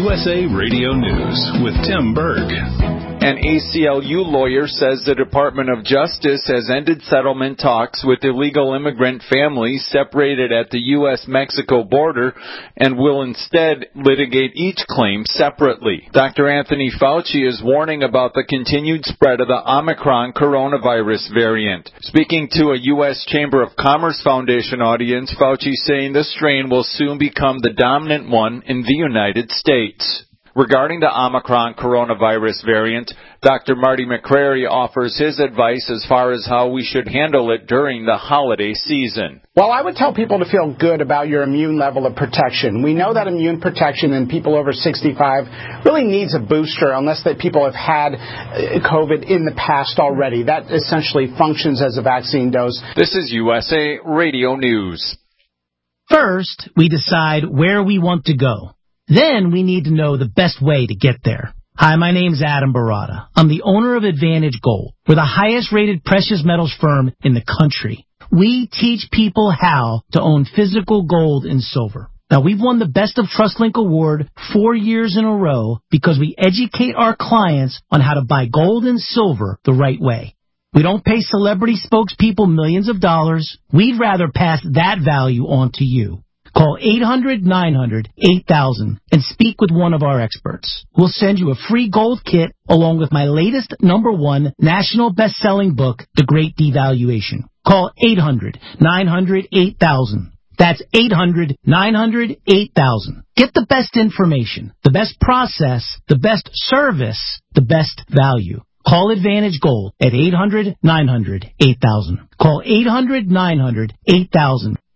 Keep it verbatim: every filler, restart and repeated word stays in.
U S A Radio News with Tim Berg. An A C L U lawyer says the Department of Justice has ended settlement talks with illegal immigrant families separated at the U S Mexico border and will instead litigate each claim separately. Doctor Anthony Fauci is warning about the continued spread of the Omicron coronavirus variant. Speaking to a U S Chamber of Commerce Foundation audience, Fauci saying the strain will soon become the dominant one in the United States. Regarding the Omicron coronavirus variant, Doctor Marty McCrary offers his advice as far as how we should handle it during the holiday season. Well, I would tell people to feel good about your immune level of protection. We know that immune protection in people over sixty-five really needs a booster unless that people have had COVID in the past already. That essentially functions as a vaccine dose. This is U S A Radio News. First, we decide where we want to go. Then we need to know the best way to get there. Hi, my name's Adam Barada. I'm the owner of Advantage Gold. We're the highest rated precious metals firm in the country. We teach people how to own physical gold and silver. Now, we've won the Best of TrustLink Award four years in a row because we educate our clients on how to buy gold and silver the right way. We don't pay celebrity spokespeople millions of dollars. We'd rather pass that value on to you. Call eight hundred nine hundred eight thousand and speak with one of our experts. We'll send you a free gold kit along with my latest number one national best-selling book, The Great Devaluation. Call eight hundred nine hundred eight thousand. That's eight hundred nine hundred eight thousand. Get the best information, the best process, the best service, the best value. Call Advantage Gold at eight hundred nine hundred eight thousand. Call eight hundred nine hundred eight thousand.